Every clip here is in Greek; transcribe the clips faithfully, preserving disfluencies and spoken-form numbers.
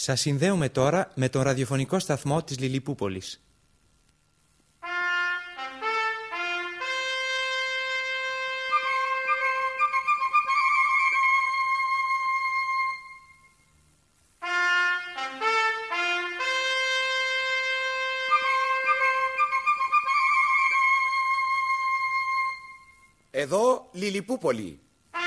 Σας συνδέουμε τώρα με τον ραδιοφωνικό σταθμό της Λιλιπούπολης. Εδώ Λιλιπούπολη.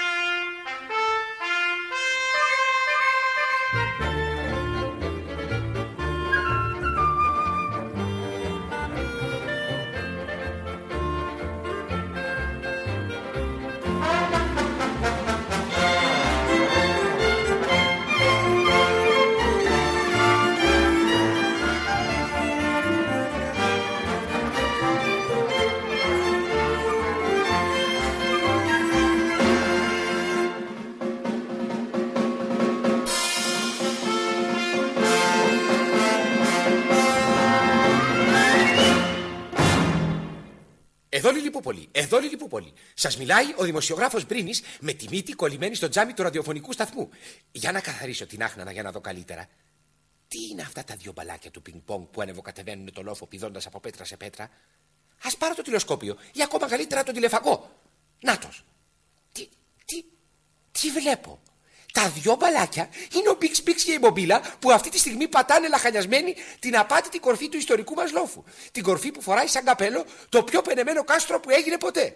Εδώ Λιλιπούπολη, εδώ Λιλιπούπολη. Σας μιλάει ο δημοσιογράφος Μπρίνης με τη μύτη κολλημένη στο τζάμι του ραδιοφωνικού σταθμού. Για να καθαρίσω την άχνανα για να δω καλύτερα. Τι είναι αυτά τα δύο μπαλάκια του πινκ-πονγκ που ανεβοκατεβαίνουν το λόφο πηδώντας από πέτρα σε πέτρα? Ας πάρω το τηλεσκόπιο ή ακόμα καλύτερα τον τηλεφακό. Νάτος. Τι, τι, τι βλέπω? Τα δυο μπαλάκια είναι ο Μπίξ Μπίξ και η Μπομπίλα που αυτή τη στιγμή πατάνε λαχανιασμένοι την απάτητη κορφή του ιστορικού μας λόφου. Την κορφή που φοράει σαν καπέλο το πιο πενεμένο κάστρο που έγινε ποτέ.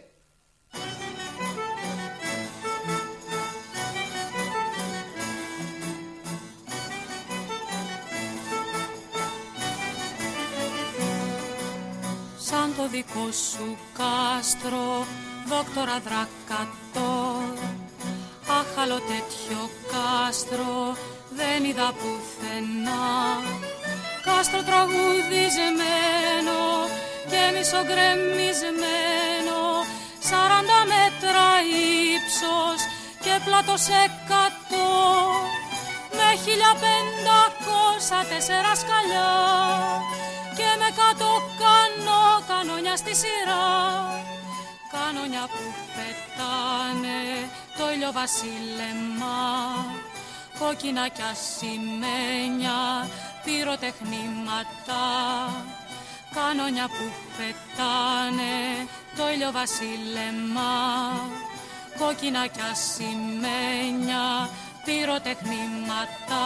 Σαν το δικό σου κάστρο, δόκτορα Δρακατόρ, άχαλο τέτοιο κάστρο δεν είδα πουθενά. Κάστρο τραγουδισμένο και μισογκρεμισμένο, σαράντα μέτρα ύψος και πλάτος εκατό, με χίλια πεντακόσια τέσσερα σκαλιά και με κάτω κανό κανόνια στη σειρά. Κανόνια που πετάνε το ηλιοβασίλεμα, κόκκινα κι ασημένια πυροτεχνήματα. Κανόνια που πετάνε το ηλιοβασίλεμα, κόκκινα κι ασημένια πυροτεχνήματα.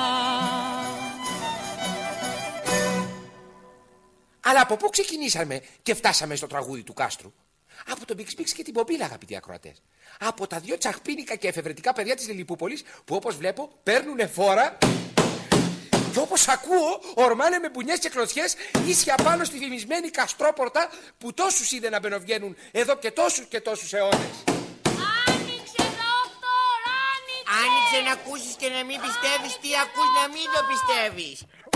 Αλλά από πού ξεκινήσαμε και φτάσαμε στο τραγούδι του κάστρου? Από τον Μπίξ Μπίξ και την Μπομπίλα, αγαπητοί ακροατές. Από τα δύο τσαχπίνικα και εφευρετικά παιδιά της Λιλιπούπολης που, όπως βλέπω, παίρνουνε φόρα και, όπως ακούω, ορμάνε με μπουνιές και κλωτσιές ίσια πάνω στη φημισμένη καστρόπορτα που τόσους είδε να μπαινοβγαίνουν εδώ και τόσους και τόσους αιώνες. Άνοιξε, δόκτωρ, άνοιξε! Άνοιξε να ακούσεις και να μην πιστεύεις τι ακούς, να μην το πιστεύεις.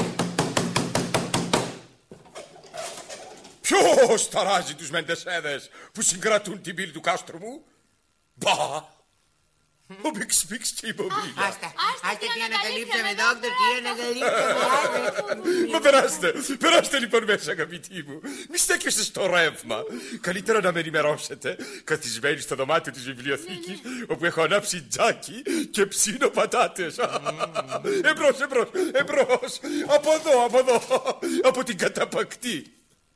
Ποιος ταράζει τους μεντεσέδες που συγκρατούν την πύλη του κάστρου μου? Μπα! Ο Μπίξ Μπίξ και η Μπομπίλα. Άστα, άστα τι ανακαλύψαμε, δόκτωρ, τι ανακαλύψαμε. Μα περάστε, περάστε λοιπόν μέσα, αγαπητοί μου. Μη στέκεστε στο ρεύμα. Καλύτερα να με ενημερώσετε, καθισμένοι στο δωμάτιο της βιβλιοθήκης, όπου έχω ανάψει τζάκι και ψήνω πατάτες. Εμπρός, εμπρός, εμπρός. Από εδώ, από εδώ, από την καταπακτή.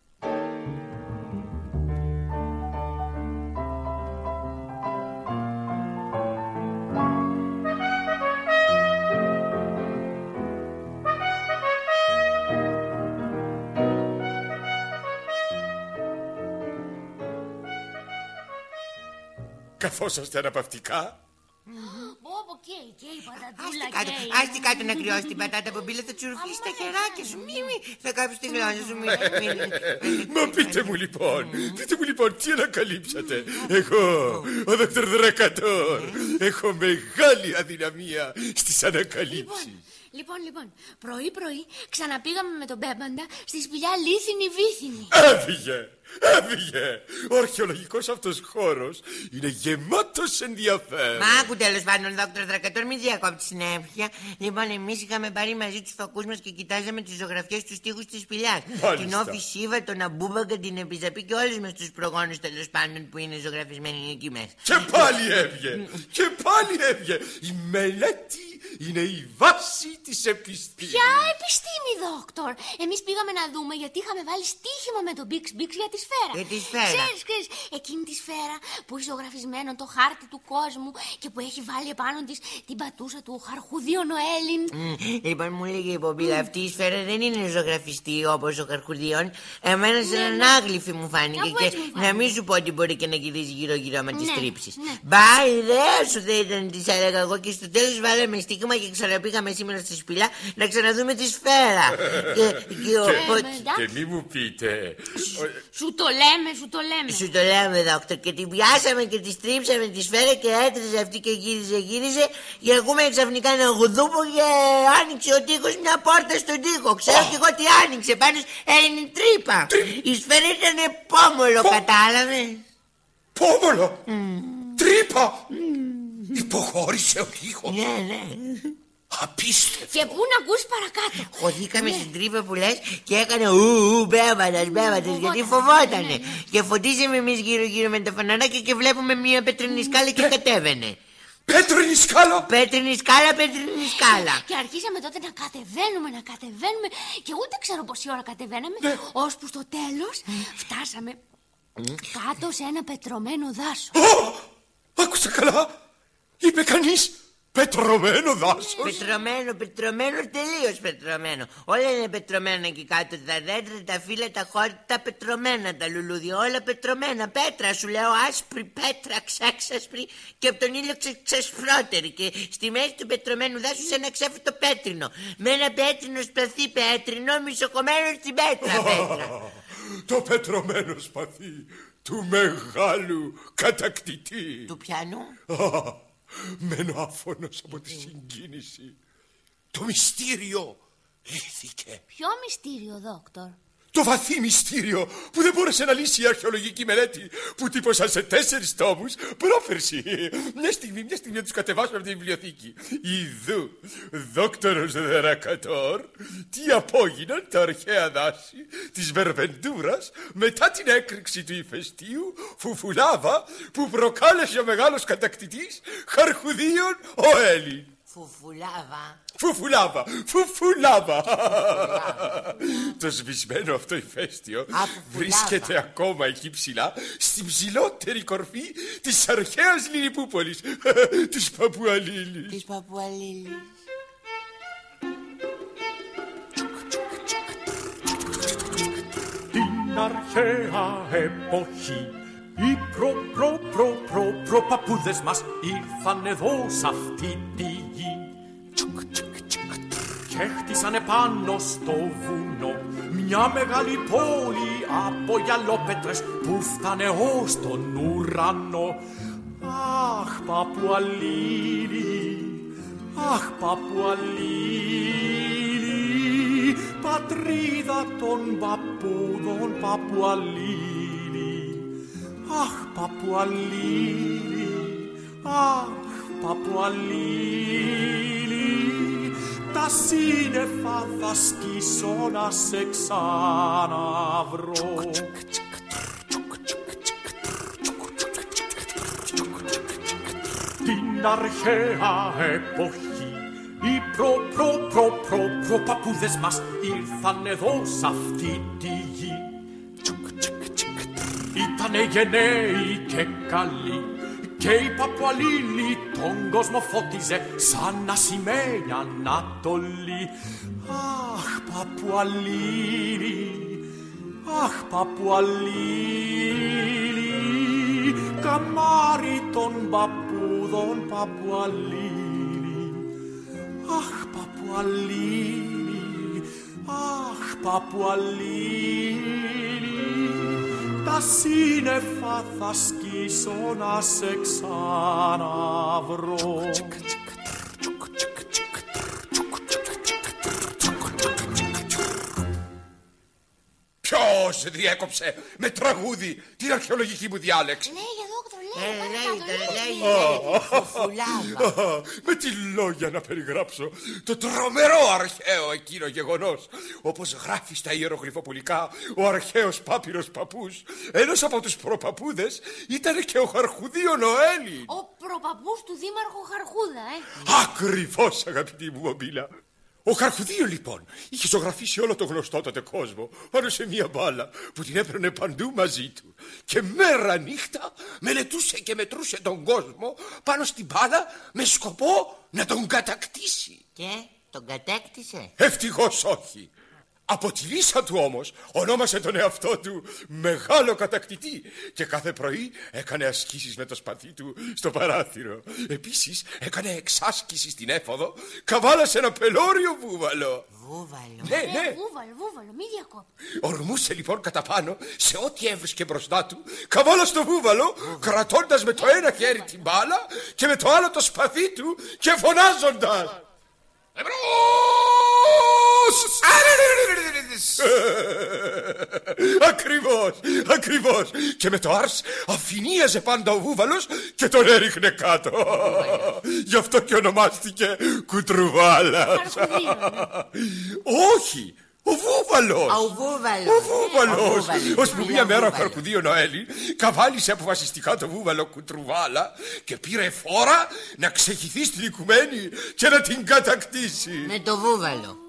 Καθόσαστε αναπαυτικά. Μπόμπο, καίει, καίει, πατατούλα, κάτω, καίει. άστι κάτω να κρυώσει την πατάτα, Μπομπίλα, θα τσουρφίσει τα χεράκια σου. Μη, μη, θα κάψεις τη γλώσσα σου. Μα πείτε μου λοιπόν, πείτε μου λοιπόν τι ανακαλύψατε. Εγώ, ο δόκτωρ Δρακατόρ, έχω μεγάλη αδυναμία στις ανακαλύψεις. Λοιπόν, λοιπόν, πρωί-πρωί ξαναπήγαμε με τον Μπέμπαντα στη σπηλιά Λίθινη Βύθινη. Έφυγε, έφυγε. Ο αρχαιολογικός αυτός χώρος είναι γεμάτος ενδιαφέρον. Μα άκου τέλος πάντων, δόκτωρ Δρακατόρ, μην διακόπτεις συνέχεια. Λοιπόν, εμείς είχαμε πάρει μαζί τους φακούς μας και κοιτάζαμε τις ζωγραφιές στους τοίχους της σπηλιάς. Την Όφη Σίβα, τον Αμπούμπαγκα, την Επιζαπή και όλους μας τους προγόνους τέλος πάντων που είναι ζωγραφισμένοι εκεί μέσα. Και πάλι έβγε, και πάλι έβγε. Η μελέτη Είναι η βάση της επιστήμης. Ποια επιστήμη, δόκτωρ? Εμείς πήγαμε να δούμε γιατί είχαμε βάλει στοίχημα με τον Bix Bix για τη σφαίρα. Για τη σφαίρα. Ξέρεις, ξέρεις, εκείνη τη σφαίρα που έχει ζωγραφισμένο το χάρτη του κόσμου και που έχει βάλει επάνω της την πατούσα του Χαρχουδίου Νοέλιν. Mm, λοιπόν, μου λέγε η Πομπίλα, mm. αυτή η σφαίρα δεν είναι ζωγραφιστή όπως ο Χαρχουδιών. Εμένα σε έναν άγλυφη μου φάνηκε. Και να μην σου πω ότι μπορεί και να γυρίζει γύρω-γύρω άμα τη τρίψει. Μπα, ιδέα σου δεν ήταν, τη έλεγα εγώ, και στο τέλος βάλαμε στοίχημα και ξαναπήγαμε σήμερα στη Σπηλιά να ξαναδούμε τη σφαίρα. και, και, οπότε... και μη μου πείτε. Σου το λέμε, σου το λέμε. Σου το λέμε, δόκτωρ. Και την πιάσαμε και τη στρίψαμε τη σφαίρα και έτρεζε αυτή και γύριζε, γύριζε. Και ακούμε ξαφνικά ένα γουδούπο και άνοιξε ο τοίχος μια πόρτα στον τοίχο. Ξέρω κι εγώ τι άνοιξε. Πάνω έγινε τρύπα. Η σφαίρα ήταν πόμολο, κατάλαβε. Πόμολο! Τρύπα! Υποχώρησε ο τοίχος. Ναι, ναι. Απίστευτο. Και πού να ακούς παρακάτω. Χωθήκαμε στην τρύπα που λες και έκανε ου, ου, μπέβατας, μπέβατας, γιατί φοβότανε. Και φωτίζαμε εμείς γύρω-γύρω με τα φαναράκια και βλέπουμε μια πέτρινη σκάλα και κατέβαινε. Πέτρινη σκάλα! Πέτρινη σκάλα, πέτρινη σκάλα. Και αρχίσαμε τότε να κατεβαίνουμε, να κατεβαίνουμε και ούτε ξέρω πόση ώρα κατεβαίναμε, ώσπου στο τέλος φτάσαμε κάτω σε ένα πετρωμένο δάσο. Άκουσα καλά! Είπε κανείς πετρωμένο δάσος. Πετρωμένο, πετρωμένο, τελείως πετρωμένο. Όλα είναι πετρωμένα εκεί κάτω. Τα δέντρα, τα φύλλα, τα χόρτα, τα πετρωμένα, τα λουλούδια. Όλα πετρωμένα. Πέτρα, σου λέω, άσπρη πέτρα, ξέξασπρη και από τον ήλιο ξε, ξεσφρότερη. Και στη μέση του πετρωμένου δάσους ένα ξέφωτο πέτρινο. Με ένα πέτρινο σπαθί πέτρινο μισοκομμένο στην πέτρα. πέτρα. Το πετρωμένο σπαθί του μεγάλου κατακτητή. Του πιανού? Μένω άφωνος από τη συγκίνηση. Το μυστήριο λύθηκε. Ποιο μυστήριο, δόκτωρ? Το βαθύ μυστήριο που δεν μπόρεσε να λύσει η αρχαιολογική μελέτη που τύπωσαν σε τέσσερις τόμους πρόπερση. Μια στιγμή, μια στιγμή να τους κατεβάσουμε από τη βιβλιοθήκη. Ιδού, δόκτωρος Δρακατόρ, τι απόγιναν τα αρχαία δάση της Βερβεντούρας μετά την έκρηξη του ηφαιστείου Φουφουλάβα που προκάλεσε ο μεγάλος κατακτητής Χαρχουδίων ο Έλλην. Φουφουλάβα. Φουφουλάβα, φουφουλάβα. Το σβησμένο αυτό ηφαίστειο βρίσκεται ακόμα εκεί ψηλά, στην ψηλότερη κορφή της αρχαίας Λιλιπούπολης, της Παπουαλίλης. Της Παπουαλίλης. Την αρχαία εποχή οι προ προ προ προ προ παππούδες μας ήρθαν εδώ σ' αυτή τη γη και χτίσανε πάνω στο βουνό μια μεγάλη πόλη από γυαλόπετρες που φτάνε ως τον ουρανό. Αχ, Παπουαλίλη, αχ, Παπουαλίλη, πατρίδα των παππούδων, Παπουαλίλη. Αχ, Παπουαλίλη, αχ, Παπουαλίλη, τα σύννεφα θα σκίσω να σε ξαναβρω. Την αρχαία εποχή οι προ προ προ προ προ παππούδες μας ήρθαν εδώ σ' αυτή τη γη. Ήτανε γενναίοι και καλοί και η Παπουαλίλη τον κόσμο φώτιζε σαν ασημένια Ανατολή. Αχ, Παπουαλίλη, αχ, Παπουαλίλη, καμάρι των παππούδων, Παπουαλίλη. Αχ, Παπουαλίλη, αχ, Παπουαλίλη, τα σύννεφα θα σκίσω να σε ξαναβρω. Ποιος διέκοψε με τραγούδι την αρχαιολογική μου διάλεξη? Λέγε, δόκτωρ, λέγε. λέει τώρα, λέει, λέει, φουφουλάβα. Με τι λόγια να περιγράψω το τρομερό αρχαίο εκείνο γεγονός, όπως γράφει στα ιερογλυφοπολικά ο αρχαίος πάπυρος παππούς. Ένας από τους προπαππούδες ήταν και ο Χαρχουδίων ο Έλλην. Ο προπαππούς του δήμαρχου Χαρχούδα, ε. Ακριβώς, αγαπητή μου Μπομπίλα. Ο Χαρχουδίων λοιπόν είχε ζωγραφίσει όλο το γνωστό τότε κόσμο πάνω σε μία μπάλα που την έπαιρνε παντού μαζί του. Και μέρα νύχτα μελετούσε και μετρούσε τον κόσμο πάνω στην μπάλα με σκοπό να τον κατακτήσει. Και τον κατέκτησε? Ευτυχώς όχι. Από τη λύσα του όμως ονόμασε τον εαυτό του μεγάλο κατακτητή και κάθε πρωί έκανε ασκήσεις με το σπαθί του στο παράθυρο. Επίσης έκανε εξάσκηση στην έφοδο, καβάλασε ένα πελώριο βούβαλο. Βούβαλο? Ναι, ναι. Ε, βούβαλο, βούβαλο, μη διακόπτει. Ορμούσε λοιπόν κατά πάνω σε ό,τι έβρισκε μπροστά του, καβάλασε το βούβαλο, κρατώντας με το ένα χέρι την μπάλα και με το άλλο το σπαθί του και φωνάζοντας Ακριβώς, ακριβώς. Και με το άρς αφηνίαζε πάντα ο βούβαλος και τον έριχνε κάτω. Γι' αυτό και ονομάστηκε Κουτρουβάλας. Όχι, ο βούβαλος. Ο βούβαλος. Ο βούβαλος. Ως που μία μέρα ο Χαρκουδίων ο Έλλην καβάλισε αποφασιστικά το βούβαλο Κουτρουβάλα και πήρε φόρα να ξεχυθεί στην οικουμένη και να την κατακτήσει. Με το βούβαλο.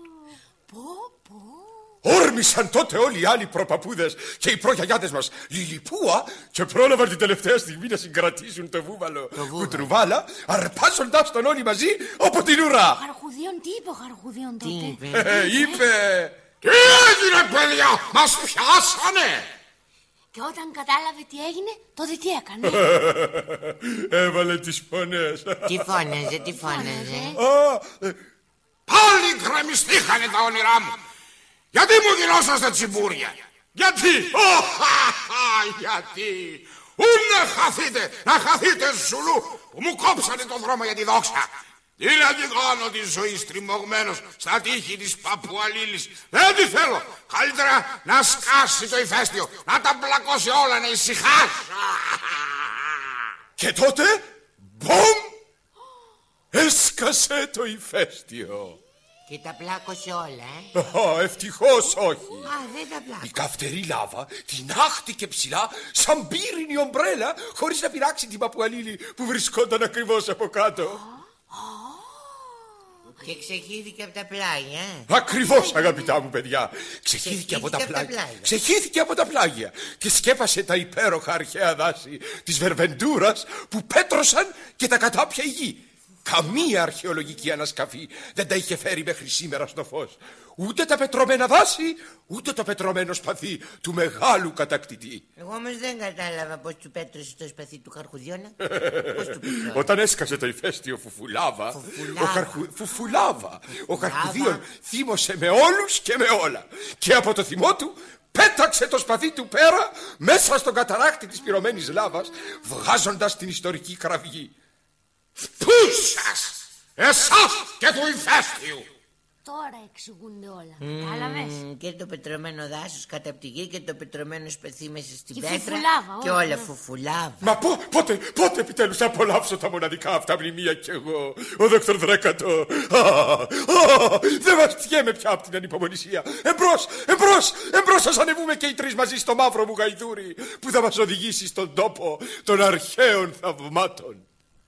Όρμησαν τότε όλοι οι άλλοι προπαππούδες και οι προγιαγιάδες μας Λιλιπούα και πρόλαβαν την τελευταία στιγμή να συγκρατήσουν το βούβαλο Κουτρουβάλα, αρπάζοντας τον όλοι μαζί από την ουρά. Χαρχουδίων, τι είπε ο Χαρχουδίων τότε? Τι είπε? Ε, είπε τι έγινε παιδιά, μας πιάσανε. Και όταν κατάλαβε τι έγινε, τότε τι έκανε? Έβαλε τις φωνές. Τι φώναζε, τι φώναζε? Πάλι γκρεμιστήκανε τα όνειρά μου. Γιατί μου γυρώσατε τσιμπούρια? Γιατί? Γιατί? Ούτε χαθείτε, να χαθείτε ζουλού που μου κόψανε τον δρόμο για τη δόξα. Τι να την κάνω τη ζωή στριμωγμένος στα τείχη της Παπουαλίλης? Δεν τη θέλω. Καλύτερα να σκάσει το ηφαίστειο, να τα μπλακώσει όλα, να ησυχάσει. Και τότε, μπομ, έσκασε το ηφαίστειο. Και τα πλάκωσε όλα, Α, ε. ευτυχώς όχι. Α, δεν τα πλάκωσε. Η καυτερή λάβα την άχτηκε ψηλά σαν πύρινη ομπρέλα χωρίς να πειράξει την Παπουαλίλη που βρισκόταν ακριβώς από κάτω. Και ξεχύθηκε από τα πλάγια, ε. Ακριβώς, αγαπητά μου παιδιά. Ξεχύθηκε από τα από τα πλάγια. πλάγια. Ξεχύθηκε από τα πλάγια και σκέπασε τα υπέροχα αρχαία δάση της Βερβεντούρας που πέτρωσαν και τα κατάπια η γη. Καμία αρχαιολογική ανασκαφή δεν τα είχε φέρει μέχρι σήμερα στο φως. Ούτε τα πετρωμένα δάση, ούτε το πετρωμένο σπαθί του μεγάλου κατακτητή. Εγώ όμως δεν κατάλαβα πώς του πέτρωσε το σπαθί του Χαρχουδιώνα. Πώς του πέτρωσε? Όταν έσκασε το ηφαίστειο Φουφουλάβα, Φουφουλάβα. ο, Χαρχου... Φουφουλάβα. ο Χαρχουδίων θύμωσε με όλους και με όλα. Και από το θυμό του πέταξε το σπαθί του πέρα μέσα στον καταράκτη της πυρωμένης λάβας, βγάζοντας την ιστορική κραυγή. Πού σας, εσάς και του ηφαίστειου. Τώρα εξηγούνται όλα. Κατάλαβες? Mm, και το πετρωμένο δάσος κάτω από τη γη και το πετρωμένο σπαθί μέσα στην Και πέτρα. φουφουλάβα, Και όλα. όλα φουφουλάβα. Μα πό, πότε, πότε επιτέλους θα απολαύσω τα μοναδικά αυτά μνημεία κι εγώ, ο δόκτωρ Δράκατο. Α, α, δεν βαστιέμαι πια από την ανυπομονησία. Εμπρός, εμπρός, εμπρός ας ανεβούμε και οι τρεις μαζί στο μαύρο μου γαϊδούρι που θα μας οδηγήσει στον τόπο των αρχαίων θαυμάτων.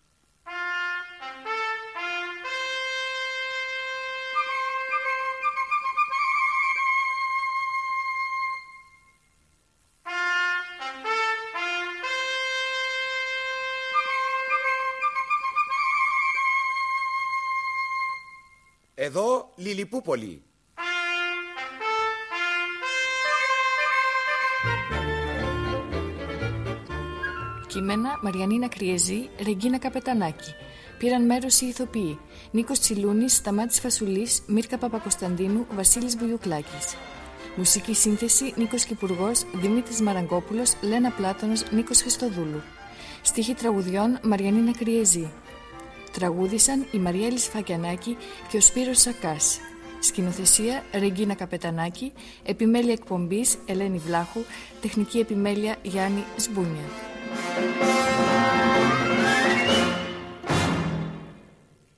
Εδώ Λιλιπούπολη. Κείμενα Μαριανίνα Κριεζή, Ρεγκίνα Καπετανάκη. Πήραν μέρος οι ηθοποιοί Νίκος Τσιλούνης, Σταμάτης Φασουλής, Μύρκα Παπακοσταντίνου, Βασίλης Βουγιουκλάκης. Μουσική σύνθεση Νίκος Κυπουργός, Δημήτρης Μαραγκόπουλος, Λένα Πλάτωνος, Νίκος Χριστοδούλου. Στίχη τραγουδιών Μαριανίνα Κριεζή. Τραγούδησαν η Μαριέλη Σφακιανάκη και ο Σπύρος Σακάς. Σκηνοθεσία Ρεγκίνα Καπετανάκη. Επιμέλεια εκπομπής Ελένη Βλάχου. Τεχνική επιμέλεια Γιάννη Σμπούνια.